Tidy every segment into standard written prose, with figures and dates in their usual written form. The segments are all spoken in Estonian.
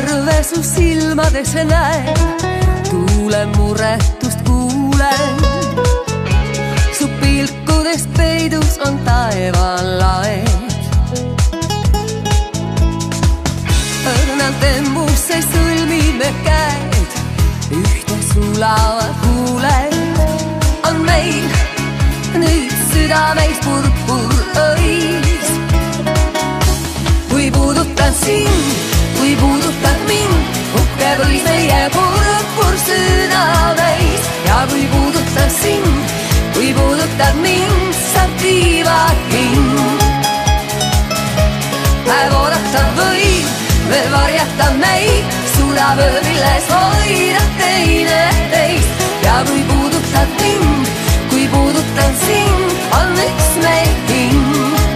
värve su silmades näen, tuule muretust kuulen. Su pilkudes peidus on taevaan laed. Õrnal tembusse sõlmime käed, ühte sulavad huuled. On meil nüüd südameis purpurõis. Kui puudutan sind, kui puudutad mind, uhke võis meie purpur südameis. Ja kui puudutan sind, kui puudutad mind, saab tiivad hind. Päev oodata võib, veel varjata meid, suudab öö, milles hoida teine teist. Ja kui puudutad mind, kui puudutan sind, on üks meil hing.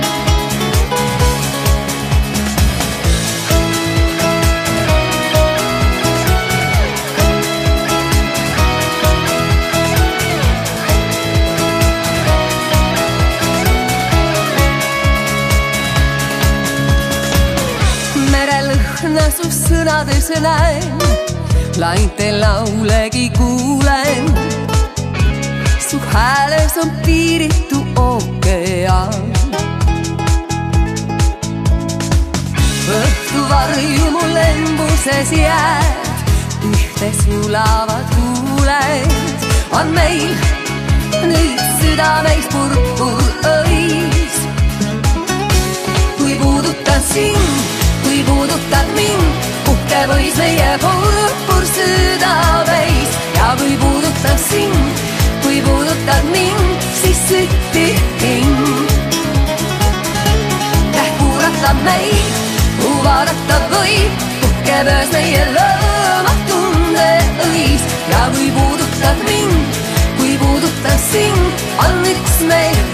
Merelõhna su sõnades näen, lainte laulegi kuulen. Su hääles on piiritu ookeaan. Õhtu varju mu lembuses jääd, ühte sulavad huuled. On meil nüüd südameis purpurõis. Kui puudutan sind, kui puudutad mind, uhke võis meie purpur südameis. Ja kui puudutan sind, kui puudutad mind, siis sütti hing. Täht kuulata meid, kui vaadata võib, uhke pöös meie lõõmad tundeõis. Ja kui puudutad mind, kui puudutan sind, on üks meil